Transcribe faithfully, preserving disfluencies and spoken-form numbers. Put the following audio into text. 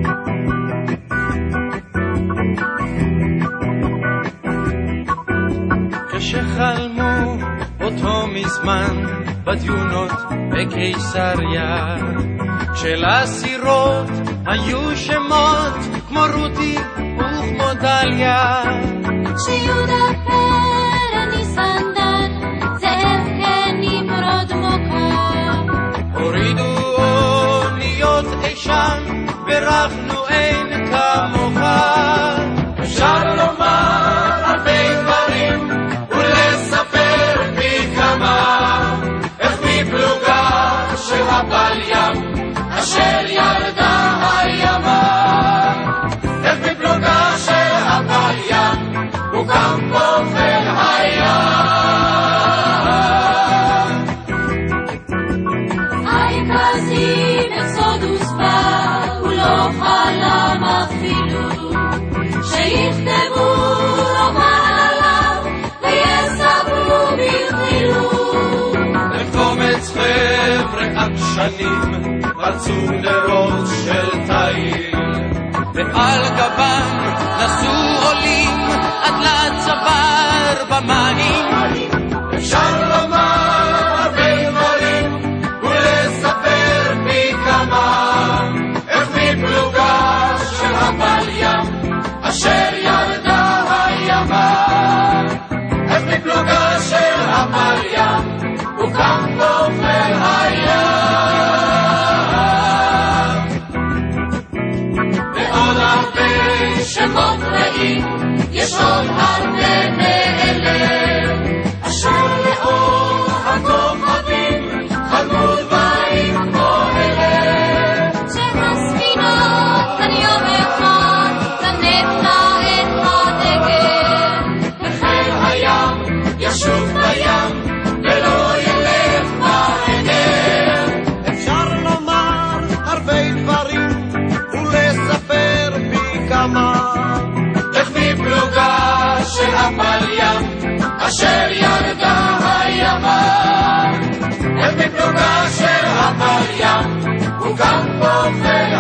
כשחלמו אותו מזמן בדיונות בקיסריה, כשלסירות היו שמות כמו רותי וכמו דליה, כשיהודה פרני סנדן זאב כנמרוד מוכר, הורידו אוניות אי שם ברחנו אין כמוך. אפשר לומר הרבה דברים ולספר פי כמה, איך מפלוגה של הפל ים אשר ירדה הימה, איך מפלוגה של הפל ים הוקם פה חיל הים. היי כזים אקסודוס בא, הוא לא חלם אפילו שיכתבו רומן עליו ויספרו ברכילו. לקומץ חבר'ה עקשנים רצו גדרות של תיל, ועל גבם נסו עולים עד לצוואר במים. אפשר לומר הרבה דברים ולספר פי כמה, איך מפלוגה של הפל ים אשר ירדה הימה, איך מפלוגה של הפל ים הוקם פה חיל הים. ועוד הרבה שמות רעים יש עוד הרבה מאלה, אשר לאור הכוכבים חלמו דברים כמו אלה, שהספינות כאן יום אחד תנפנה את הדגל, וחיל הים ישוב בים ולא ילך בעגל. אפשר לומר הרבה דברים ולספר פי כמה, איך מפלוגה של הפל ים אשר ירדה הימה, איך מפלוגה של הפל ים הוקם פה חיל